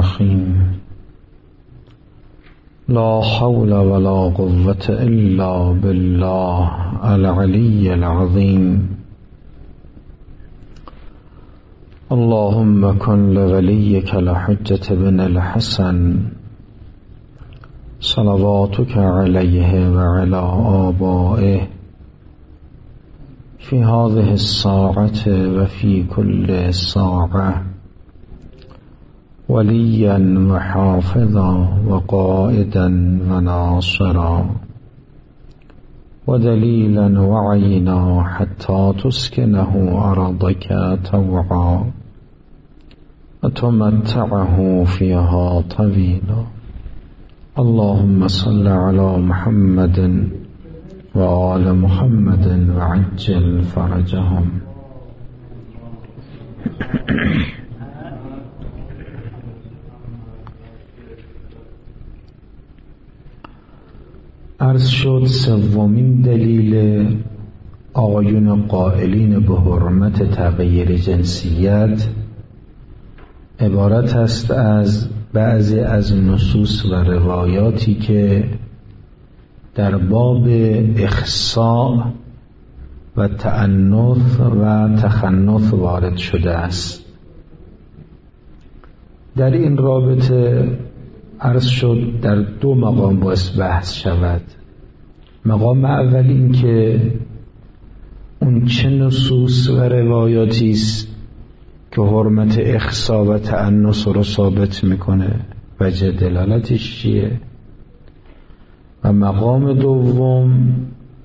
الرحيم لا حول ولا قوة إلا بالله العلي العظيم اللهم كن لوليك الحجة بن الحسن صلواتك عليه وعلى آبائه في هذه الساعة وفي كل ساعة وليا وحافظا وقائدا وناصرا ودليلا وعينا حتى تسكنه أرضك طوعا وتمتعه فيها طويلا اللهم صل على محمد وآل محمد وعجل فرجهم. عرض شد سومین دلیل آقایون قائلین به حرمت تغییر جنسیت عبارت است از بعضی از نصوص و روایاتی که در باب اخصاء و تأنث و تخنث وارد شده است. در این رابطه عرض شد در دو مقام باید بحث شود. مقام اول این که اون چه نصوص و روایاتی است که حرمت اخصاء و تأنث رو ثابت میکنه، وجه دلالتش چیه؟ و مقام دوم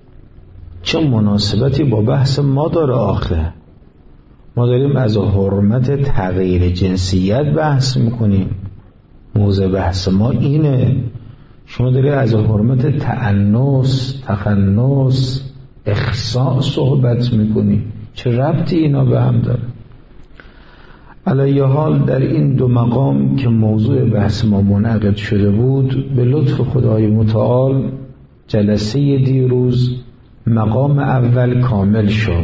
چه مناسبتی با بحث ما داره؟ آخه ما داریم از حرمت تغییر جنسیت بحث میکنیم، موضوع بحث ما اینه. شما داری از حرمت تأنث، تخنث، اخصاء صحبت میکنی، چه ربطی اینا به هم داره؟ علیه حال در این دو مقام که موضوع بحث ما منعقد شده بود، به لطف خدای متعال جلسه دیروز مقام اول کامل شد.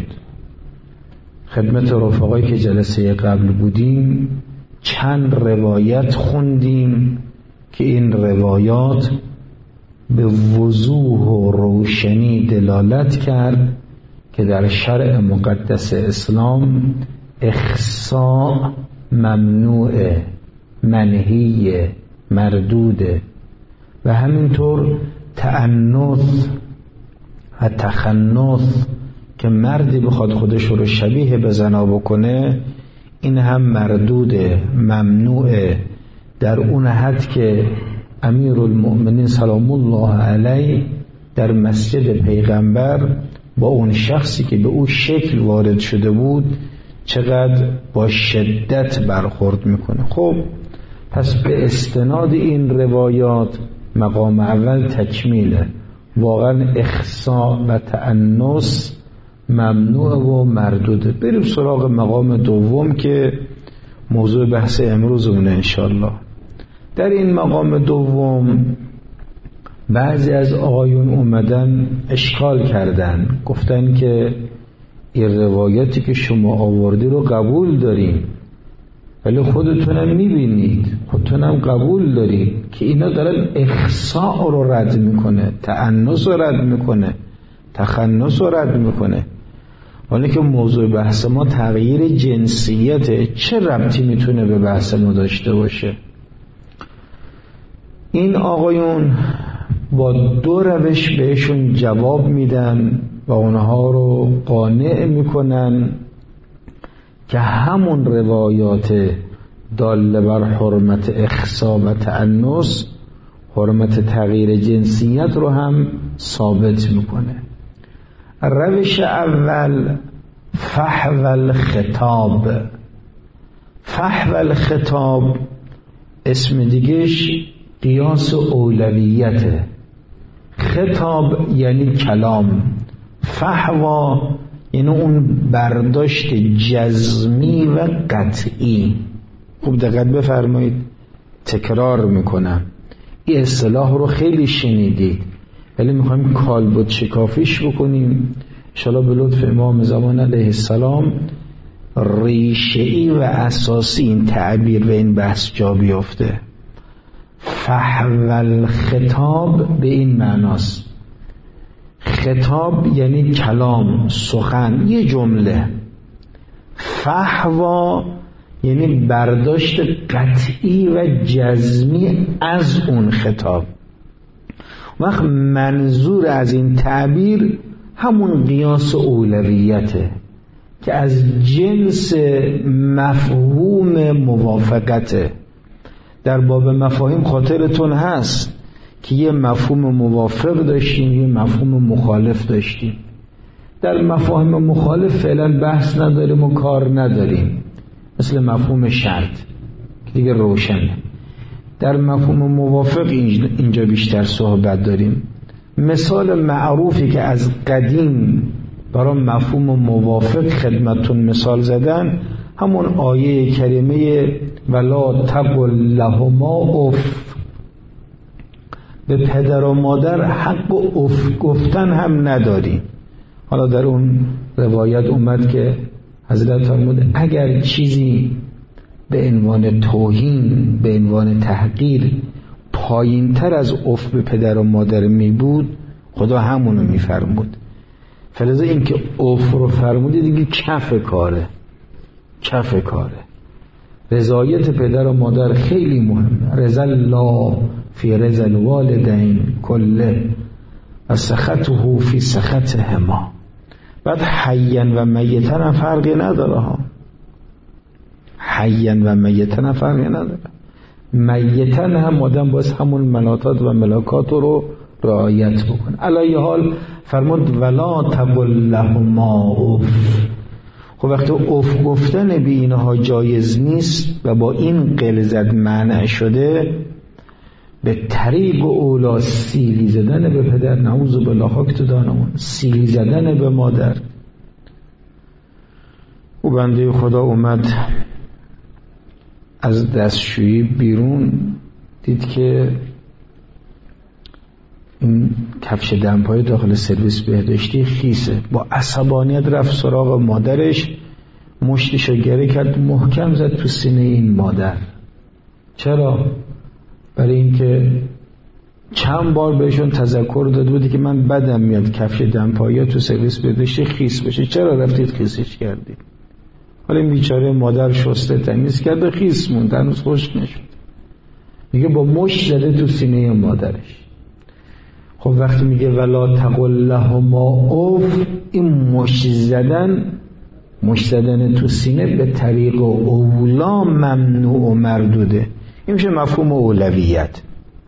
خدمت رفقایی که جلسه قبل بودیم چند روایت خوندیم که این روایات به وضوح و روشنی دلالت کرد که در شرع مقدس اسلام اخصاء ممنوعه، منهیه، مردوده، و همینطور تأنث و تخنث که مردی بخواد خودش رو شبیه به زنا بکنه این هم مردوده، ممنوعه، در اون حد که امیرالمؤمنین سلام الله علیه در مسجد پیغمبر با اون شخصی که به اون شکل وارد شده بود چقدر با شدت برخورد میکنه. خب پس به استناد این روایات مقام اول تکمیله، واقعا اخصاء و تأنث ممنوع و مردوده. بریم سراغ مقام دوم که موضوع بحث امروزمونه انشالله. در این مقام دوم بعضی از آقایون اومدن اشکال کردن، گفتن که این روایاتی که شما آوردی رو قبول داریم ولی خودتونم میبینید، خودتونم قبول دارید که اینا دارن اخصاء رو رد میکنه، تأنث رو رد میکنه، تخنث رو رد میکنه، ولی که موضوع بحث ما تغییر جنسیته، چه ربطی میتونه به بحث ما داشته باشه؟ این آقایون با دو روش بهشون جواب میدن و اونها رو قانع میکنن که همون روایات داله بر حرمت اخصاء و تأنث حرمت تغییر جنسیت رو هم ثابت میکنه. روش اول فحو الخطاب. فحو الخطاب اسم دیگهش قیاس اولویته. خطاب یعنی کلام، فحوا یعنی اون برداشت جزمی و قطعی. خوب دقت بفرمایید، تکرار میکنم، این اصطلاح رو خیلی شنیدید ولی میخوایم کالبد شکافیش بکنیم. انشاءالله به لطف امام زمان علیه السلام ریشه‌ای و اساسی این تعبیر و این بحث جا بیفته. فحو الخطاب به این معناست. خطاب یعنی کلام، سخن، یه جمله. فحوا یعنی برداشت قطعی و جزمی از اون خطاب. وقت منظور از این تعبیر همون قیاس اولویته که از جنس مفهوم موافقته. در باب مفاهیم خاطرتون هست که یه مفهوم موافق داشتیم، یه مفهوم مخالف داشتیم. در مفاهیم مخالف فعلا بحث نداریم و کار نداریم، مثل مفهوم شرط که دیگه روشنه. در مفهوم موافق اینجا بیشتر صحبت داریم. مثال معروفی که از قدیم برای مفهوم موافق خدمتون مثال زدن همون آیه کریمه ولا تقل لهما اف. به پدر و مادر حق اف گفتن هم نداری. حالا در اون روایت اومد که حضرت فرمود اگر چیزی به عنوان توهین، به عنوان تحقیر پایین تر از اف به پدر و مادر می بود خدا همونو می فرمود. فلذا این که اف رو فرمودی دیگه کف کاره. رضایت پدر و مادر خیلی مهمه. رضا الله فی رضا الوالدین کله و سخطه فی سخطهما. بعد حیاً و میتاً هم فرقی نداره ها. حیاً و میتاً هم فرقی نداره. میتاً هم آدم باید همون ملاتات و ملاکات رو رعایت بکنه. علی حال فرمود ولا تقل لهما اف. خب وقتی اف گفتن به اینها جایز نیست و با این غلظت منع شده، به طریق اولا سیلی زدن به پدر، نعوذ بالله حق دانمون، سیلی زدن به مادر. او بنده خدا اومد از دستشویی بیرون، دید که این کفش دمپایی داخل سرویس بهداشتی خیسه. با عصبانیت رفت سراغ مادرش، مشتشو گره کرد، محکم زد تو سینه این مادر. چرا؟ برای اینکه چند بار بهشون تذکر داده بودی که من بدم میاد کفش دمپایی تو سرویس بهداشتی خیس بشه، چرا رفتید خیسش کردید؟ حالا این بیچاره مادر شسته تمیز کرده، خیس موند، هنوز خشک نشد. میگه با مشت زده تو سینه مادرش. خب وقتی میگه ولا تقل لهما اف، این مشت زدن تو سینه به طریق اولا ممنوع و مردوده. این میشه مفهوم اولویت.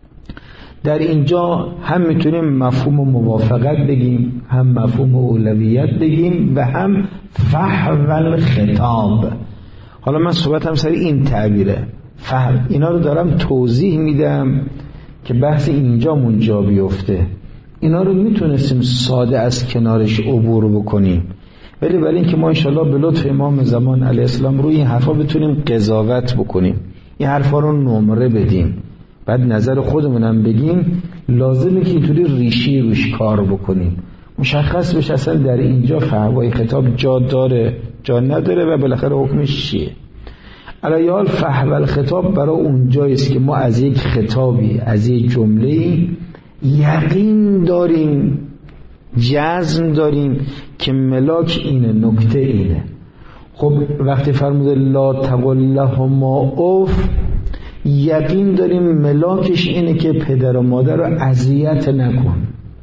در اینجا هم میتونیم مفهوم موافقت بگیم، هم مفهوم اولویت بگیم و هم فحو الخطاب. حالا من صحبتم سر این تعبیره. فهم اینا رو دارم توضیح میدم که بحث اینجا منجا بیفته. اینا رو میتونستیم ساده از کنارش عبور بکنیم، ولی برای اینکه ما انشالله به لطف امام زمان علیه السلام روی این حرفا بتونیم قضاوت بکنیم، این حرفا رو نمره بدیم، بعد نظر خودمونم بگیم، لازمه که اینطوری ریشی روش کار بکنیم، مشخص بشه اصلا در اینجا فحوای خطاب جا داره جا نداره و بالاخره حکمش چیه. علی حال فحو الخطاب برای اون جاییست که ما از یک خطابی، از یک جمله‌ای یقین داریم، جزم داریم که ملاک اینه، نکته اینه. خب وقتی فرموده لا تقل لهما اف، یقین داریم ملاکش اینه که پدر و مادر رو اذیت نکن،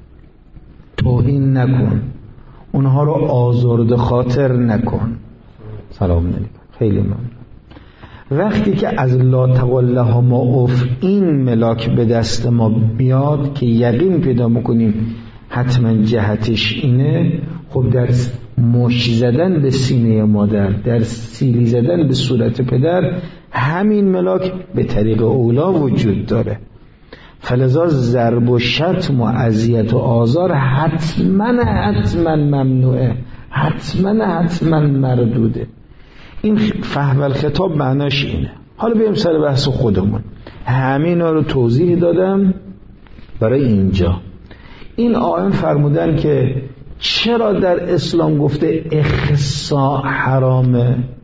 توهین نکن، اونها رو آزرده خاطر نکن. سلام علیکم. خیلی ممنون. وقتی که از لا تقل لهما اف این ملاک به دست ما بیاد که یقین پیدا میکنیم حتما جهتش اینه، خب در مشت زدن به سینه مادر، در سیلی زدن به صورت پدر، همین ملاک به طریق اولا وجود داره. فلذا ضرب و شتم و اذیت و آزار حتما ممنوعه، حتما مردوده. این فحو الخطاب معناش اینه. حالا بریم سر بحث خودمون. همینا رو توضیح دادم برای اینجا. این آیه فرمودن که چرا در اسلام گفته اخصاء حرامه؟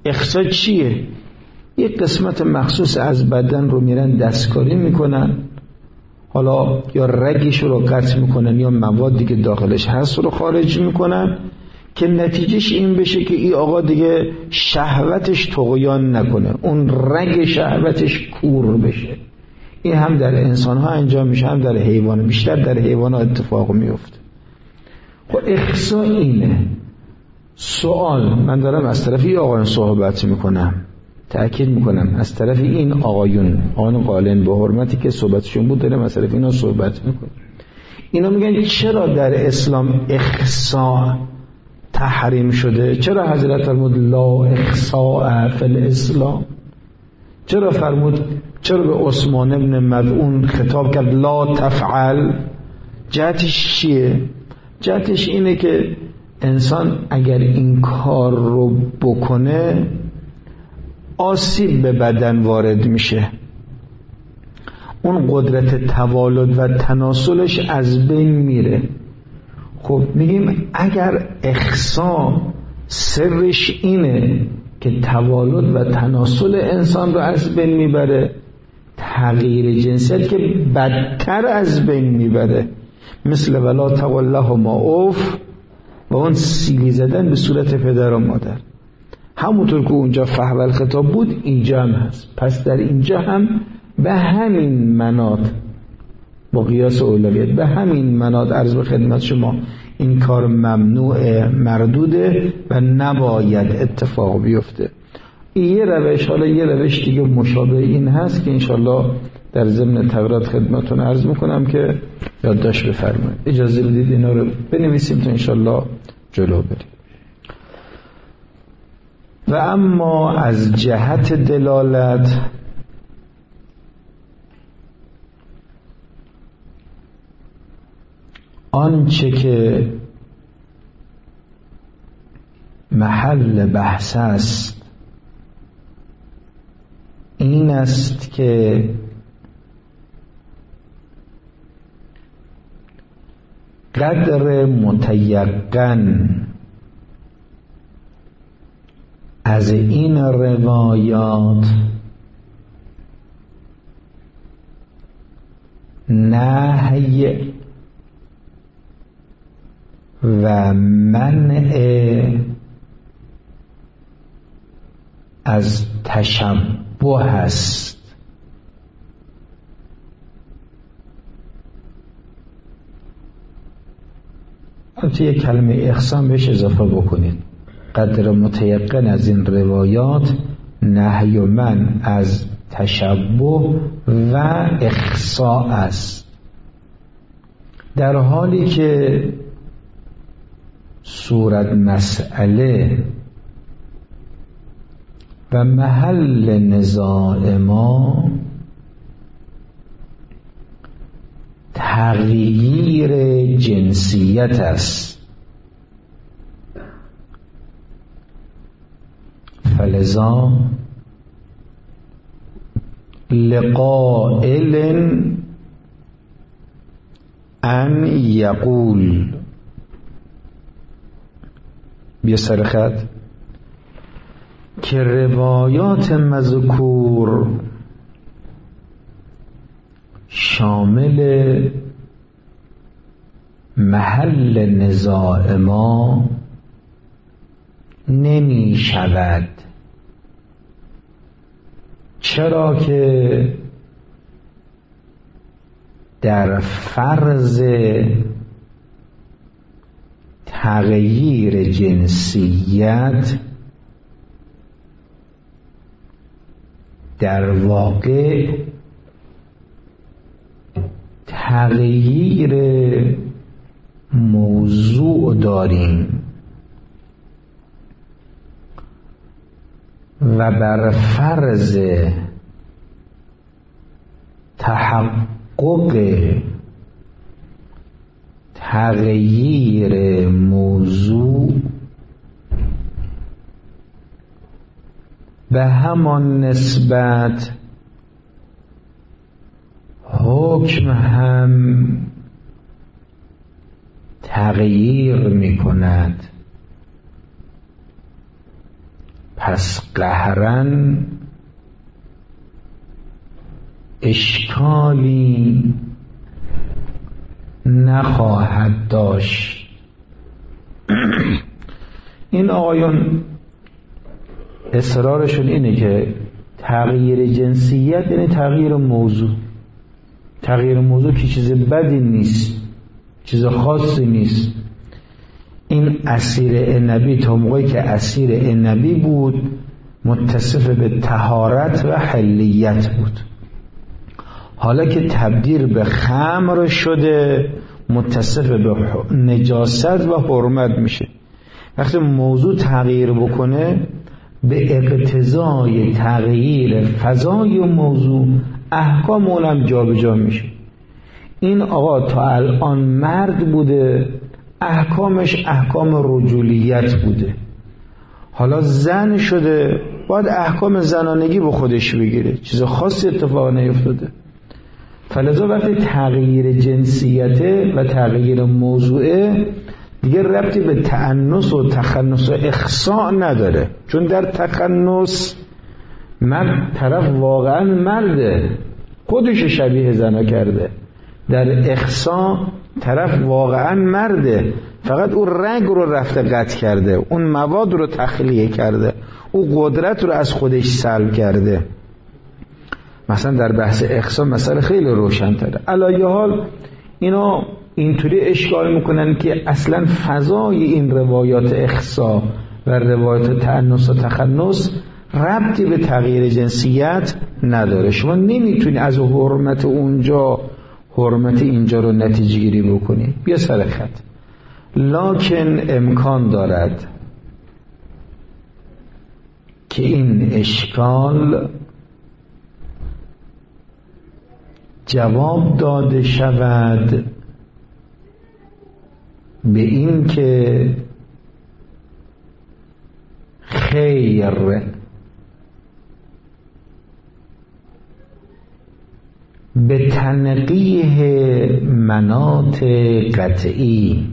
اخصا چیه؟ یک قسمت مخصوص از بدن رو میرن دستکاری میکنن، حالا یا رگش رو قطع میکنن یا موادی که داخلش هست رو خارج میکنن که نتیجهش این بشه که این آقا دیگه شهوتش طغیان نکنه، اون رگ شهوتش کور بشه. این هم در انسان ها انجام میشه، هم در حیوان، بیشتر در حیوان ها اتفاق میفته. خب اخصا اینه. سوال، من دارم از طرف این آقایون صحبت میکنم، تأکید میکنم از طرف این آقایون قالن به حرمتی که صحبتشون بود دارم از طرف اینا صحبت میکنم. اینا میگن چرا در اسلام اخصا تحریم شده؟ چرا حضرت فرمود لا اخصاء فی الاسلام؟ چرا فرمود، چرا به عثمان ابن مظعون خطاب کرد لا تفعل؟ جهتش چیه؟ جهتش اینه که انسان اگر این کار رو بکنه آسیب به بدن وارد میشه، اون قدرت توالد و تناسلش از بین میره. خب میگیم اگر اخصا سرش اینه که توالد و تناسل انسان رو از بین میبره، تغییر جنسیت که بدتر از بین میبره، مثل ولا تولهما اوف و اون سیلی زدن به صورت پدر و مادر، همونطور که اونجا فحول خطاب بود اینجا هم هست. پس در اینجا هم به همین مناط با قیاس اولویت، به همین مناط عرض به خدمت شما این کار ممنوع مردوده و نباید اتفاق بیفته. این یه روش، حالا یه روش دیگه مشابه این هست که انشالله در ضمن تقریرات خدمتتون عرض میکنم که یادداشت بفرمایید. اجازه بدید اینا رو بنویسیم تا انشالله جلو بریم. و اما از جهت دلالت آنچه که محل بحث است این است که قدر متیقن از این روایات نهی و منع از تشبه است. توی کلمه اخصام بهش اضافه بکنید قدر متیقن از این روایات نهی و منع از تشبه و اخصاء است، در حالی که صورت مسئله و محل نزاع ما تغییر جنسیت است. فلذا لقائل ان یقول، بیا سر خط، که روایات مذکور شامل محل نزاع ما نمی شود، چرا که در فرض تغییر جنسیت در واقع تغییر موضوع داریم و بر فرض تحقق تغییر موضوع به همان نسبت حکم هم تغییر می کند پس قهرن اشکالی نخواهد داشت. این آقایون اصرارشون اینه که تغییر جنسیت یعنی تغییر موضوع. تغییر موضوع که چیز بدی نیست، چیز خاصی نیست. این اسیر نبی تا موقعی که اسیر نبی بود متصف به طهارت و حلیت بود. حالا که تبدیل به خمر شده متصف به نجاست و حرمت میشه. وقتی موضوع تغییر بکنه به اقتضای تغییر فضای موضوع احکام اونم جا به جا میشه. این آقا تا الان مرد بوده، احکامش احکام رجولیت بوده، حالا زن شده، باید احکام زنانگی به خودش بگیره، چیز خاصی اتفاق نیفتاده. فلذا وقتی تغییر جنسیته و تغییر موضوعه دیگه ربطی به تأنس و تخنث و اخصاء نداره، چون در تخنث مرد طرف واقعا مرده، خودش شبیه زنا کرده. در اخصاء طرف واقعا مرده، فقط اون رنگ رو رفته قطع کرده، اون مواد رو تخلیه کرده، اون قدرت رو از خودش سلب کرده. مثلا در بحث اخصاء مسئله خیلی روشن تره. علیه حال اینا اینطوری اشکال میکنن که اصلا فضای این روایات اخصاء و روایات تأنس و تخنث ربطی به تغییر جنسیت نداره. شما نمیتونی از حرمت اونجا حرمت اینجا رو نتیجه گیری بکنی. بیا سر خط. لکن امکان دارد که این اشکال جواب داده شود به این که خیر به تنقیح مناط قطعی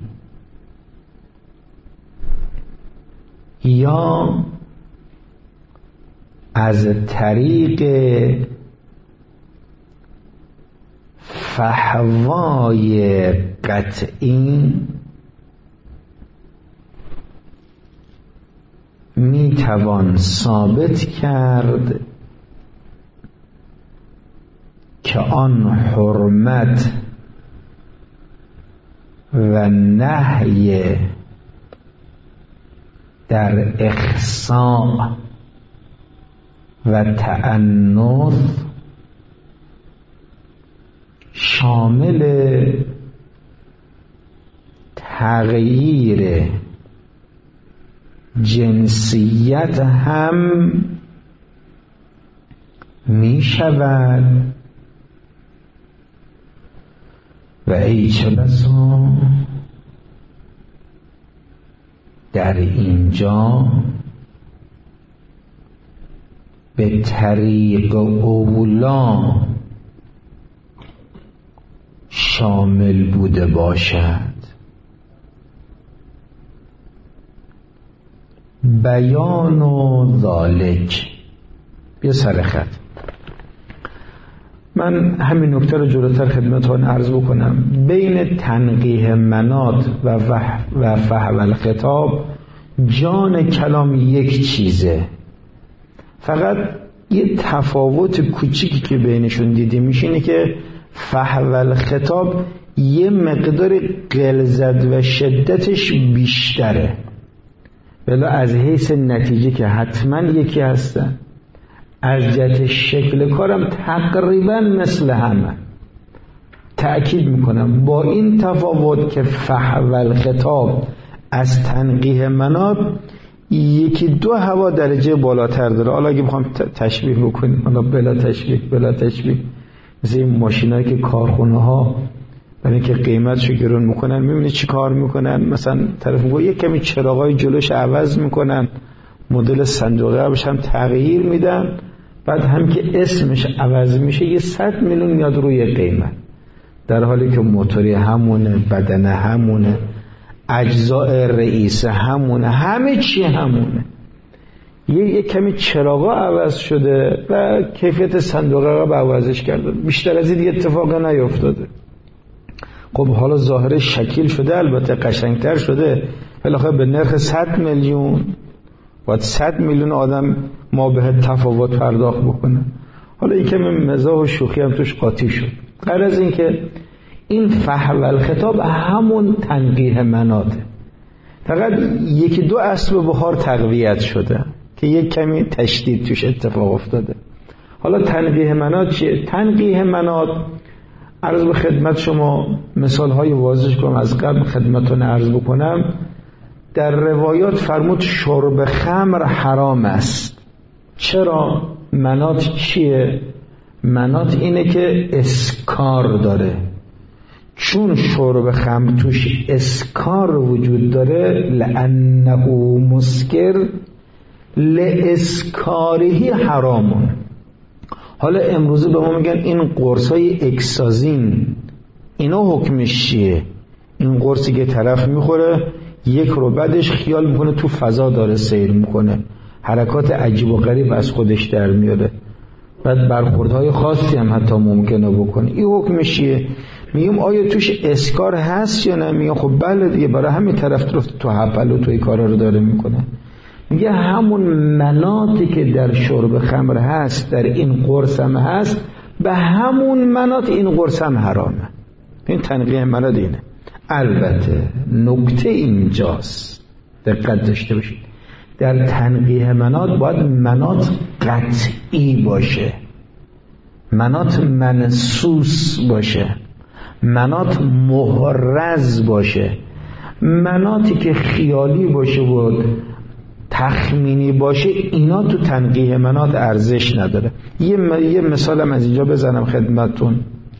یا از طریق فحوای قطعی میتوان ثابت کرد که آن حرمت و نهی در اخصاء و تأنث شامل تغییر جنسیت هم می شود و ای چه بسا در اینجا به طریق اولا شامل بوده باشد. بیان و ذالک. بیا سر خط. من همین نکته رو جلوتر خدمتتون عرض بکنم. بین تنقیح مناط و فحوى الخطاب جان کلام یک چیزه، فقط یه تفاوت کوچیکی که بینشون دیده میشه اینه که فحوى الخطاب یه مقدار غلظت و شدتش بیشتره، ولی از حیث نتیجه که حتما یکی هستن، از جهت شکل کارم تقریبا مثل همه. تأکید میکنم با این تفاوت که فحوى الخطاب از تنقیح مناط یکی دو هوا درجه بالاتر داره. حالا اگه بخوام تشبیه بکنیم، حالا بلا تشبیه مثل این ماشینایی که کارخونه ها برای اینکه قیمتشو گرون میکنن، میبینی چی کار میکنن؟ مثلا طرف میگه یک کمی چراغای جلوش عوض میکنن، مدل صندوق عقبش هم تغییر میدن، بعد هم که اسمش عوض میشه یه 100 میلیون میاد روی قیمت، در حالی که موتوری همونه، بدنه همونه، اجزاء رئیسه همونه، همه چی همونه. یک کمی چراغا عوض شده و کیفیت صندوق عقب عوضش کرده، بیشتر از این اتفاق نیفتاده. خب حالا ظاهر شکل شده، البته قشنگتر شده، بالاخره به نرخ 100 میلیون باید 100 میلیون آدم ما به تفاوت پرداخت بکنه. حالا این کمی مزاح و شوخی هم توش قاطی شد. غیر از این که این فحوى الخطاب همون تنقیح مناطه، فقط یکی دو اسباب بخار تقویت شده که یک کمی تشدید توش اتفاق افتاده. حالا تنقیح مناط چیه؟ تنقیح مناط عرض به خدمت شما مثالهای واضح کنم، از قبل خدمتون عرض بکنم. در روایات فرمود شرب خمر حرام است. چرا؟ مناط چیه؟ مناط اینه که اسکار داره، چون شرب خمر توش اسکار وجود داره، لأنه مسکر لاسکارهی حرامون. حالا امروزه به ما میگن این قرصای اکسازین، اینا حکمش چیه؟ این قرصی که طرف میخوره یک رو بعدش خیال میکنه تو فضا داره سیر میکنه، حرکات عجیب و غریب از خودش در میاره، بعد برخوردهای خاصی هم حتی ممکنه بکنه. این حکمش چیه؟ میگم آیا توش اسکار هست یا نه؟ میگم خب بله دیگه، برای همین طرف رفت تو حپل و تو این کارا رو داره میکنه. میگه همون مناطی که در شرب خمر هست در این قرص هم هست، به همون مناط این قرص هم حرامه. این تنقیح مناط اینه. البته نکته اینجاست، دقت داشته باشید، در تنقیح مناط باید مناط قطعی باشه، مناط منصوص باشه، مناط محرز باشه. مناطی که خیالی باشه و تخمینی باشه اینا تو تنقیح مناط ارزش نداره. یه مثالم از اینجا بزنم خدمتتون.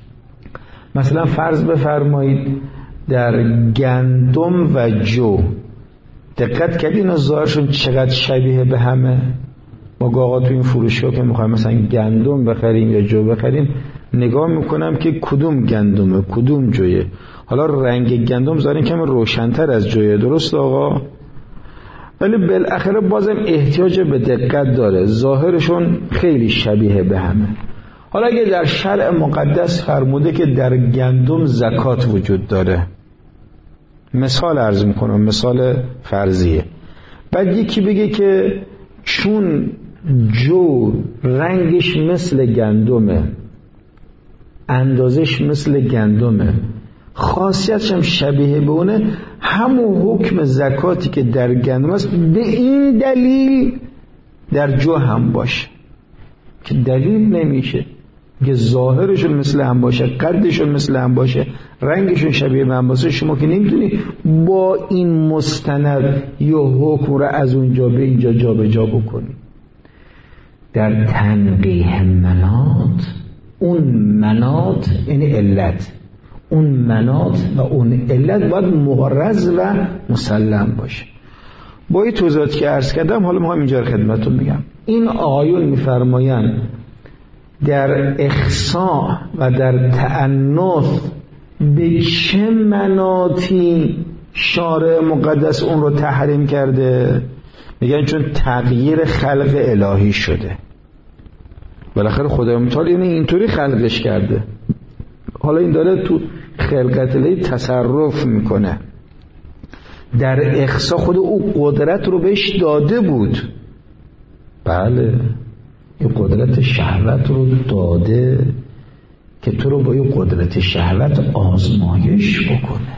مثلا فرض بفرمایید در گندم و جو، دقت کردین اینا ظاهرشون چقدر شبیه به همه؟ ما آقا تو این فروشگاه که میخوایم مثلا گندم بخریم یا جو بخریم، نگاه میکنم که کدوم گندمه کدوم جویه. حالا رنگ گندم ظاهرا کمی روشن‌تر از جویه، درست آقا؟ ولی بالاخره بازم احتیاج به دقت داره، ظاهرشون خیلی شبیه به همه. حالا اگه در شرع مقدس فرموده که در گندم زکات وجود داره، مثال عرض میکنم، مثال فرضیه، بعد یکی بگه که چون جو رنگش مثل گندمه، اندازش مثل گندمه، خاصیتش هم شبیه به اونه، همون حکم زکاتی که در گندم است به این دلیل در جو هم باشه، که دلیل نمیشه که ظاهرشون مثل هم باشه، قدشون مثل هم باشه، رنگشون شبیه به هم باشه. شما که نمیتونی با این مستند یا حکم رو از اونجا به اینجا جا به جا بکنی. در تنقیح مناط، اون مناط یعنی علت، اون مناط و اون علت باید محرز و مسلم باشه. با این توضیحاتی که عرض کردم حالا ما اینجا خدمتتون میگم. این آیون میفرمایند در اخصاء و در تأنث به چه مناطی شارع مقدس اون رو تحریم کرده؟ میگن چون تغییر خلق الهی شده، بالاخره خدای متعال اینطوری خلقش کرده، حالا این داره تو خلقت الهی تصرف میکنه. در اخصاء خود او قدرت رو بهش داده بود، بله این قدرت شهوت رو داده که تو رو با این قدرت شهوت آزمایش بکنه،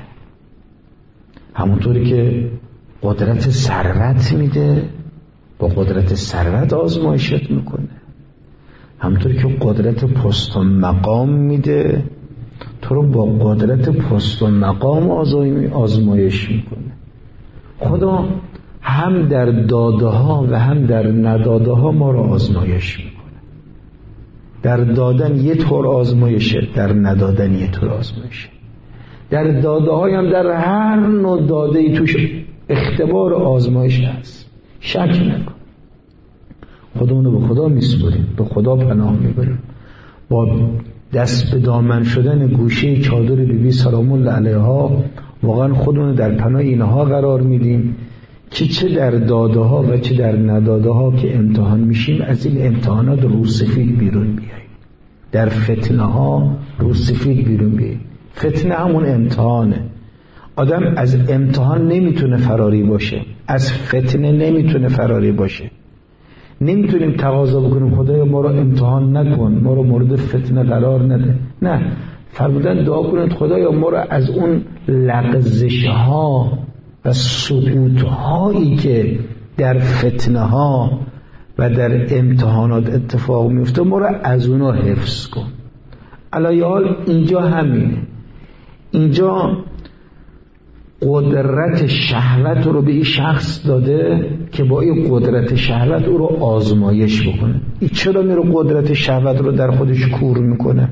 همونطوری که قدرت ثروت میده با قدرت ثروت آزمایشت میکنه، همونطوری که قدرت پست و مقام میده تو رو با قدرت پست و مقام آزمایش میکنه. خدا هم در داده ها و هم در نداده ها ما رو آزمایش میکنه. در دادن یه طور آزمایشه، در ندادن یه طور آزمایشه. در داده های هم در هر نوع داده ای توش اختبار آزمایش هست، شک نکن. خودمونو به خدا میسپریم، به خدا پناه میبریم، با دست به دامن شدن گوشه چادر بیبی سلام الله علیها واقعا خودمونو در پناه اینها قرار میدیم که چه در داده ها و چه در نداده ها که امتحان میشیم از این امتحانات روسفید بیرون بیاییم، در فتنه ها روسفید بیرون بیاییم. فتنه همون امتحانه. آدم از امتحان نمیتونه فراری باشه، از فتنه نمیتونه فراری باشه. نمیتونیم تقاضا بکنیم خدایا ما رو امتحان نکن، ما رو مورد فتنه قرار نده. نه، فرمودن دعا کنید خدایا ما رو از اون لغزش ها و سقوط هایی که در فتنه ها و در امتحانات اتفاق میفته ما رو از اونا حفظ کن. علیه حال اینجا همینه. اینجا قدرت شهوت رو به این شخص داده که با این قدرت شهوت او رو آزمایش بکنه. این چرا میره قدرت شهوت رو در خودش کور میکنه؟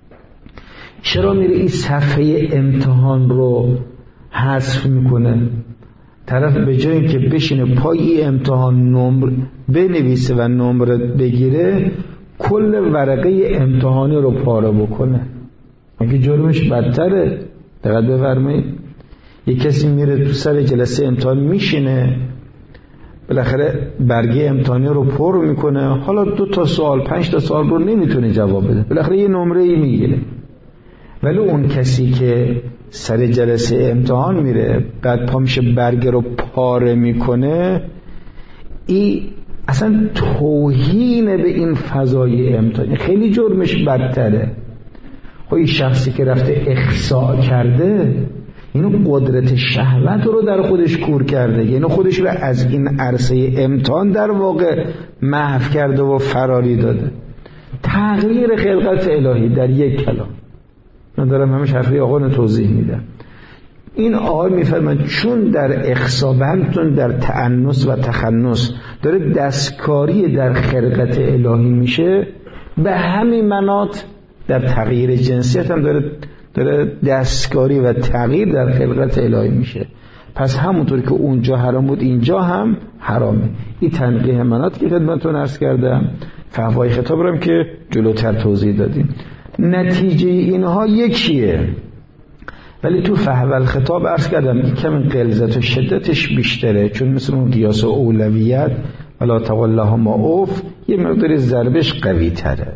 چرا میره این صفحه امتحان رو حذف میکنه؟ طرف به جای اینکه بشینه پای امتحان نمره بنویسه و نمره بگیره، کل ورقه امتحانی رو پاره بکنه. اگه جرمش بدتره. دقت بفرمایید، یک کسی میره تو سر جلسه امتحان میشینه، بالاخره برگه امتحانی رو پر میکنه، حالا 2 سوال 5 سوال رو نمیتونه جواب بده، بالاخره یه نمره ای میگیره. ولی اون کسی که سر جلسه امتحان میره بعد پا میشه برگه رو پاره میکنه، این اصلا توهین به این فضای امتحانی، خیلی جرمش بدتره. خب این شخصی که رفته اخصاء کرده، اینو قدرت شهوت رو در خودش کور کرده، یعنی خودش رو از این عرصه امتحان در واقع محو کرده و فراری داده. تغییر خلقت الهی در یک کلام. من دارم همش حرفی آقا توضیح میدم. این آقای میفرماید چون در اخصاء بهمتون در تأنس و تخنس داره دستکاری در خلقت الهی میشه، به همین مناط در تغییر جنسیت هم داره دستکاری و تغییر در خلقت الهی میشه. پس همونطور که اونجا حرام بود اینجا هم حرامه. این تنقیح مناط که خدمتتون عرض کردم، فحوای خطاب رو هم که جلوتر توضیح دادیم. نتیجه اینها یکیه، ولی تو فحوای خطاب عرض کردم کمی غلظت و شدتش بیشتره، چون مثل اون قیاس اولویت ولا تولهما اوف یه مقدار ضربش قوی تره.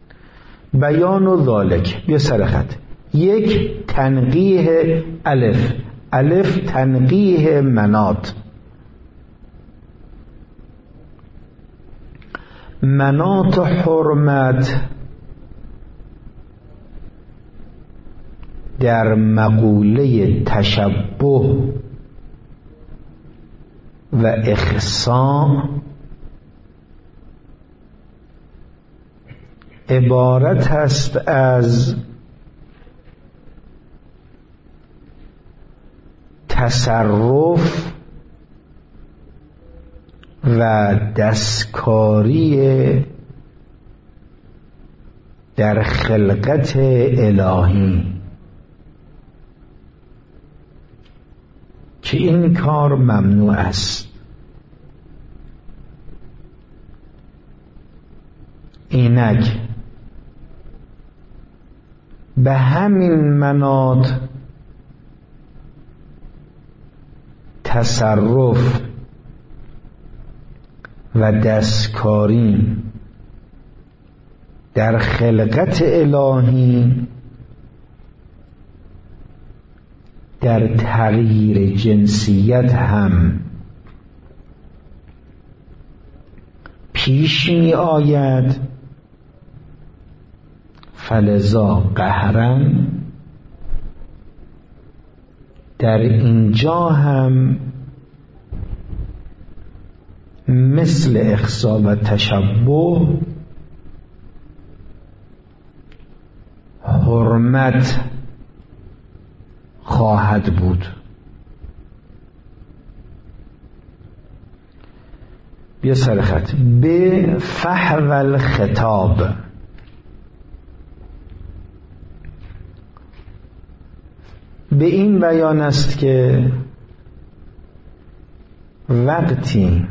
بیان و ذالک بیا سرخط. یک، تنقیح الف تنقیح مناط. مناط حرمت در مقوله تشبه و اخصاء عبارت است از تصرف و دستکاری در خلقت الهی که این کار ممنوع است. اینک به همین مناط تصرف و دستکاری در خلقت الهی در تغییر جنسیت هم پیش می آید، فلذا قهرا در اینجا هم مثل اخصاء و تشبه حرمت خواهد بود. بیا سرخط. به فحوى الخطاب به این بیان است که وقتی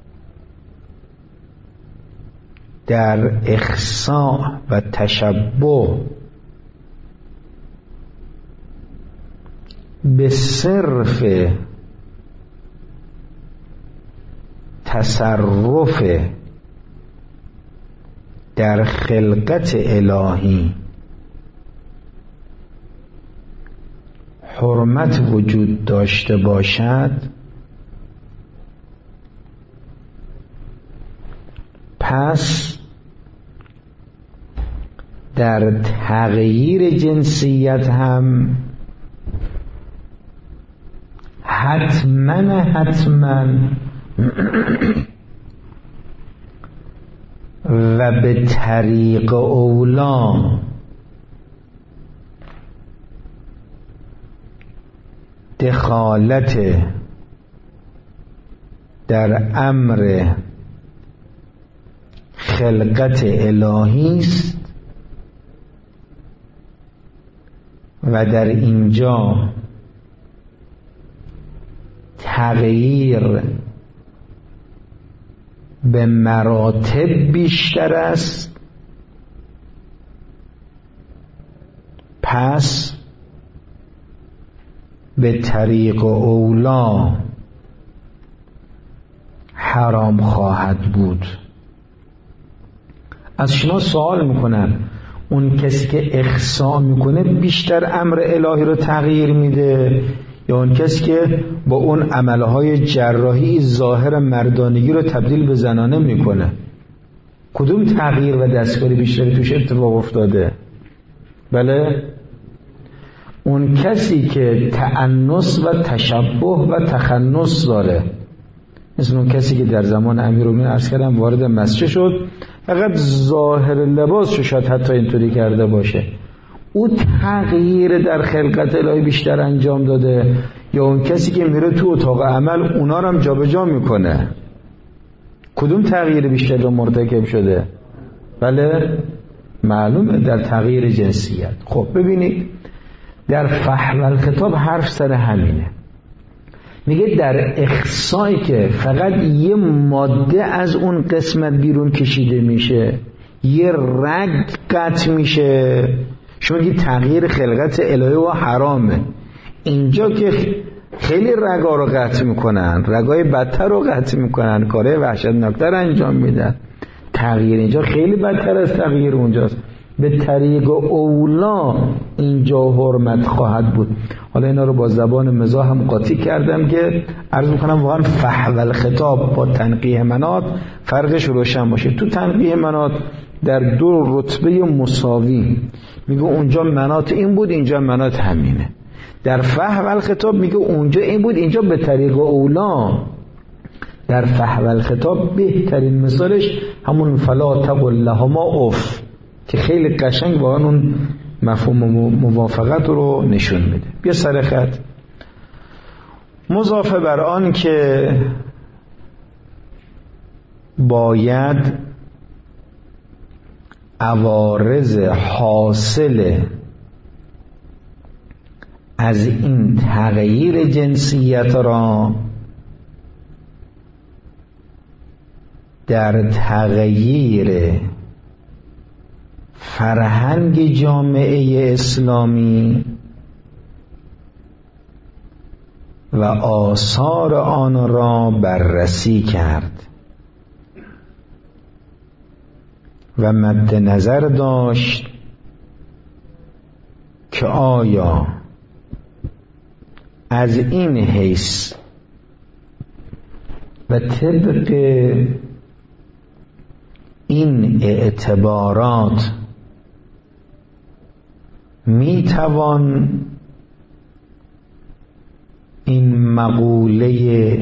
در اخصاء و تشبه به صرف تصرف در خلقت الهی حرمت وجود داشته باشد، پس در تغییر جنسیت هم حتما و به طریق اولا دخالت در امر خلقت الهی است و در اینجا تغییر به مراتب بیشتر است. پس به طریق اولا حرام خواهد بود. از شما سوال میکنن اون کسی که اخصا میکنه بیشتر امر الهی رو تغییر میده یا اون کسی که با اون عملهای جراحی ظاهر مردانگی رو تبدیل به زنانه میکنه؟ کدوم تغییر و دستکاری بیشتری توش اتفاق افتاده؟ بله، اون کسی که تأنس و تشبه و تخنث داره، مثل اون کسی که در زمان امیرالمومنین عرض کردم وارد مسجد شد، فقط ظاهر لباسش شاید حتی اینطوری کرده باشه، او تغییر در خلقت الهی بیشتر انجام داده یا اون کسی که میره تو اتاق عمل اونا رو هم جابجا میکنه؟ کدوم تغییر بیشتر رو مرتکب شده؟ بله، معلومه در تغییر جنسیت. خب ببینید در فحوى الخطاب حرف سر همینه، میگه در اخصایی که فقط یه ماده از اون قسمت بیرون کشیده میشه، یه رگ قطع میشه، شما میگی تغییر خلقت الهی و حرامه. اینجا که خیلی رگا رو قطع میکنن، رگای بدتر رو قطع میکنن، کاره وحشتناکتر انجام میدن، تغییر اینجا خیلی بدتر از تغییر اونجاست. به طریق اولا اینجا حرمت خواهد بود. حالا اینا رو با زبان مزاح هم قاطی کردم که عرض میکنم واقعا فحوى الخطاب با تنقیح مناط فرقش روشن باشه. تو تنقیح مناط در دو رتبه مساوی میگه اونجا مناط این بود، اینجا مناط همینه. در فحوى الخطاب میگه اونجا این بود، اینجا به طریق اولا. در فحوى الخطاب بهترین مثالش همون فلا تقل لهما اف که خیلی قشنگ واقعا اون مفهوم موافقت رو نشون میده. بیا سر خط. مضافه بر آن که باید عوارض حاصل از این تغییر جنسیت را در تغییر فرهنگ جامعه اسلامی و آثار آن را بررسی کرد و مد نظر داشت که آیا از این حیث و طبق این اعتبارات می توان این مقوله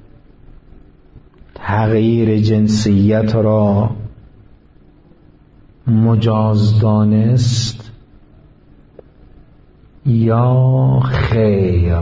تغییر جنسیت را مجاز دانست یا خیر؟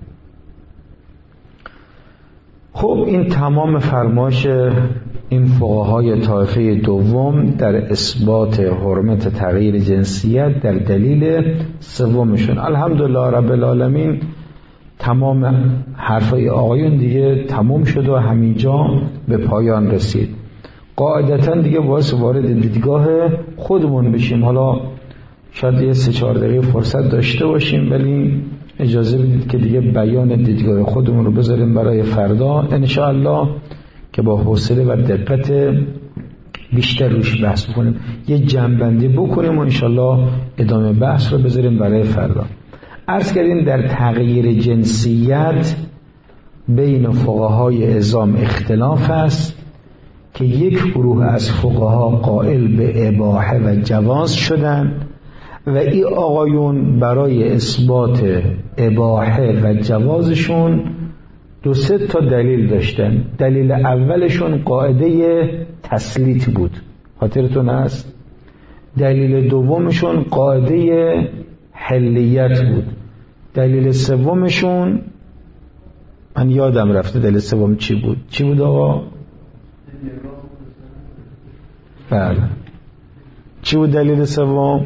خب این تمام فرمایش این فقهای طایفه دوم در اثبات حرمت تغییر جنسیت در دلیل سومشون. الحمدلله رب العالمین تمام حرفای آقایون دیگه تمام شد و همینجا به پایان رسید. قاعدتا دیگه باید وارد دیدگاه خودمون بشیم. حالا شاید یه 3-4 دقیقه فرصت داشته باشیم، ولی اجازه بدید که دیگه بیان دیدگاه خودمون رو بذاریم برای فردا انشاءالله که با حوصله و دقت بیشتر روش بحث بکنیم. یه جنبندی بکنیم و انشالله ادامه بحث رو بذاریم برای فردا. عرض کردیم در تغییر جنسیت بین فقهای عظام اختلاف است که یک گروه از فقها قائل به اباحه و جواز شدن و این آقایون برای اثبات اباحه و جوازشون 2-3 تا دلیل داشتن. دلیل اولشون قاعده تسلیت بود، خاطرتون هست؟ دلیل دومشون قاعده حلیت بود. دلیل سومشون من یادم رفته دلیل سوم چی بود؟ چی بود آقا؟ بله چی بود دلیل سوم؟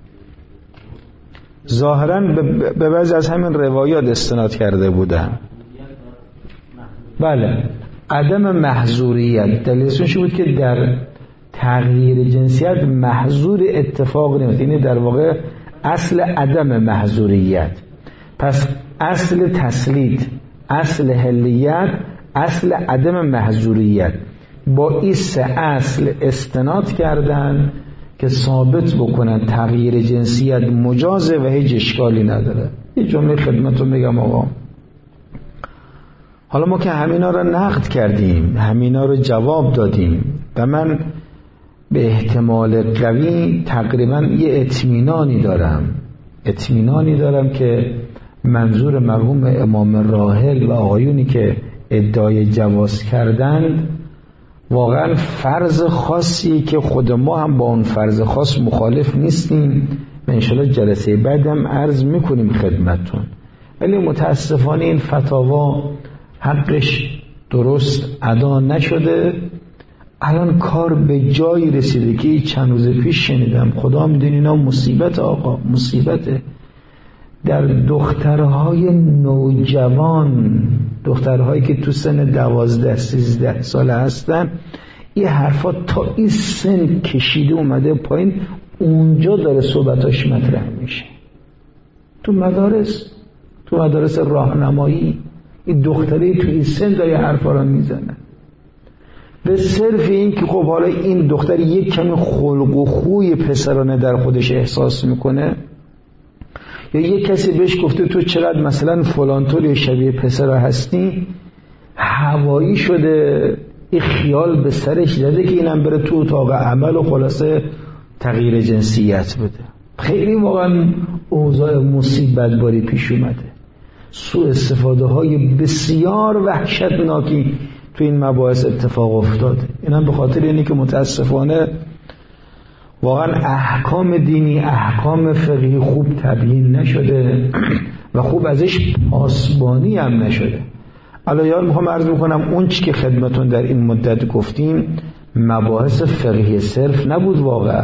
ظاهراً به بعضی از همین روایات استناد کرده بودن. بله عدم محظوریت. دلیلشون بود که در تغییر جنسیت محظور اتفاق نمیفته، یعنی در واقع اصل عدم محظوریت. پس اصل تسلیت، اصل حلیت، اصل عدم محظوریت، با این 3 اصل استناد کردن که ثابت بکنن تغییر جنسیت مجازه و هیچ اشکالی نداره. یه جمله خدمتتون بگم آقا، حالا ما که همینا رو نقد کردیم، همینا رو جواب دادیم و من به احتمال قوی تقریبا یه اطمینانی دارم که منظور مرحوم امام راحل و آقایونی که ادعای جواز کردند واقعا فرض خاصی که خود ما هم با اون فرض خاص مخالف نیستیم و انشاءالله جلسه بعدم عرض میکنیم خدمتتون. ولی متاسفانه این فتاوا حقش درست ادا نشده. الان کار به جایی رسیده که چند روز پیش شنیدم، خدا میدونه اینا مصیبت آقا، مصیبته، در دخترهای نوجوان، دخترهایی که تو سن 12-13 ساله هستن، این حرفا تا این سن کشیده اومده پایین، اونجا داره صحبتاش مطرح میشه. تو مدارس راهنمایی این دختری تو این سن داره حرفا را میزنه. به صرف این که خب حالا این دختر یک کمی خلق و خوی پسرانه در خودش احساس میکنه، یا یک کسی بهش گفته تو چقدر مثلا فلان طور شبیه پسرها هستی، هوایی شده، این خیال به سرش زده که اینم بره تو اتاق عمل و خلاصه تغییر جنسیت بده. خیلی واقعا اوضاع مصیبت باری پیش اومده. سوء استفاده های بسیار وحشتناکی تو این مباحث اتفاق افتاده. اینم به خاطر اینه که متاسفانه واقعا احکام دینی، احکام فقهی خوب تبیین نشده و خوب ازش پاسبانی هم نشده. الان میخوام عرض بکنم اون چی که خدمتون در این مدت گفتیم مباحث فقهی صرف نبود،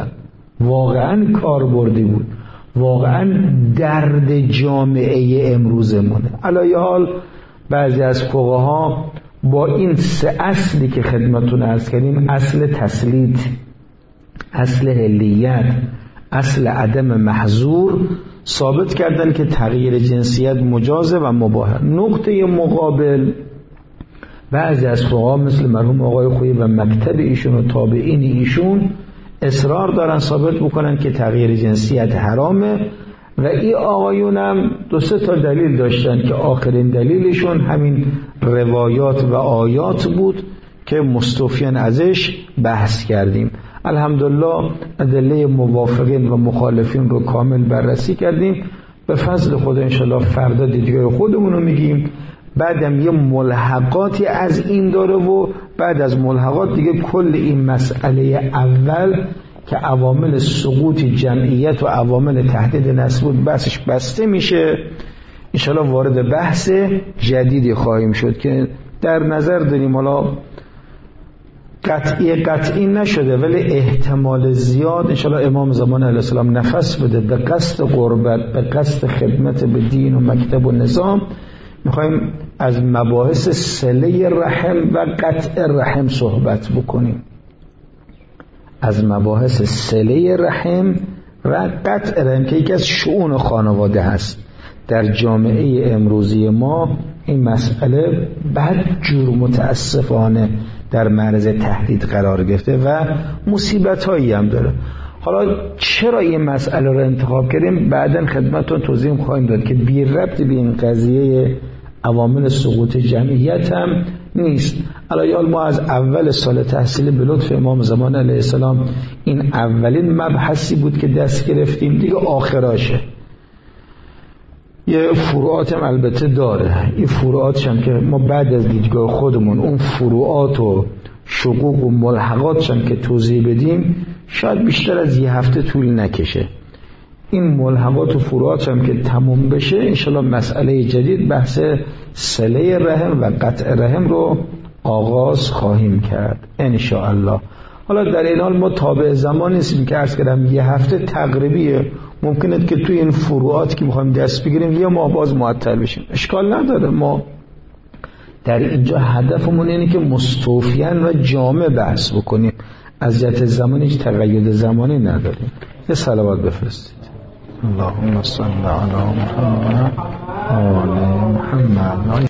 واقعا کاربردی بود، واقعا درد جامعه امروزمونه. الان بعضی از فقها با این 3 اصلی که خدمتون عرض کردیم، اصل تسلیت، اصل حلیت، اصل عدم محظور، ثابت کردن که تغییر جنسیت مجازه و مباح. نقطه مقابل بعضی از فقها مثل مرحوم آقای خویی و مکتب ایشون و تابعین ایشون اصرار دارن ثابت بکنن که تغییر جنسیت حرامه و این آقایون هم 2-3 تا دلیل داشتن که آخرین دلیلشون همین روایات و آیات بود که مستوفیان ازش بحث کردیم. الحمدلله ادله موافقین و مخالفین رو کامل بررسی کردیم. به فضل خدا انشالله فردا دیدگاه خودمون رو میگیم، بعدم یه ملحقاتی از این داره و بعد از ملحقات دیگه کل این مسئله اول که عوامل سقوط جمعیت و عوامل تهدید نسل بود بحثش بسته میشه. انشالله وارد بحث جدیدی خواهیم شد که در نظر داریم، حالا قطعی نشده ولی احتمال زیاد انشالله امام زمان علیه السلام نفس بده به قصد قربت، به قصد خدمت به دین و مکتب و نظام، میخوایم از مباحث صله رحم و قطع رحم صحبت بکنیم. از مباحث صله رحم و قطع رحم که یکی از شؤون خانواده هست. در جامعه امروزی ما این مسئله بدجور متاسفانه در معرض تهدید قرار گرفته و مصیبت‌هایی هم داره. حالا چرا این مسئله رو انتخاب کردیم بعداً خدمتتون توضیح خواهیم داد که بی ربط به این قضیه عوامل سقوط جمعیت هم نیست. الان ما از اول سال تحصیل به لطف امام زمان علیه السلام این اولین مبحثی بود که دست گرفتیم، دیگه آخراشه. یه فروعات هم البته داره، این فروعاتش هم که ما بعد از دیدگاه خودمون اون فروعات و شقوق و ملحقاتش هم که توضیح بدیم شاید بیشتر از یه هفته طول نکشه. این ملحقات و فروعات هم که تموم بشه انشالله مسئله جدید بحث صله رحم و قطع رحم رو آغاز خواهیم کرد انشاءالله. حالا در این حال ما تابع زمان نیستیم که عرض کردم یه هفته تقریبیه، ممکنه که توی این فروعات که میخوایم دست بگیریم یه ماه باز معطل بشیم، اشکال نداره. ما در اینجا هدفمون اینه که مستوفیان و جامع بحث بکنیم، از جهت زمان هیچ تقید زمانی نداریم. یه صلوات بفرستید. اللهم صل علی محمد و آل محمد.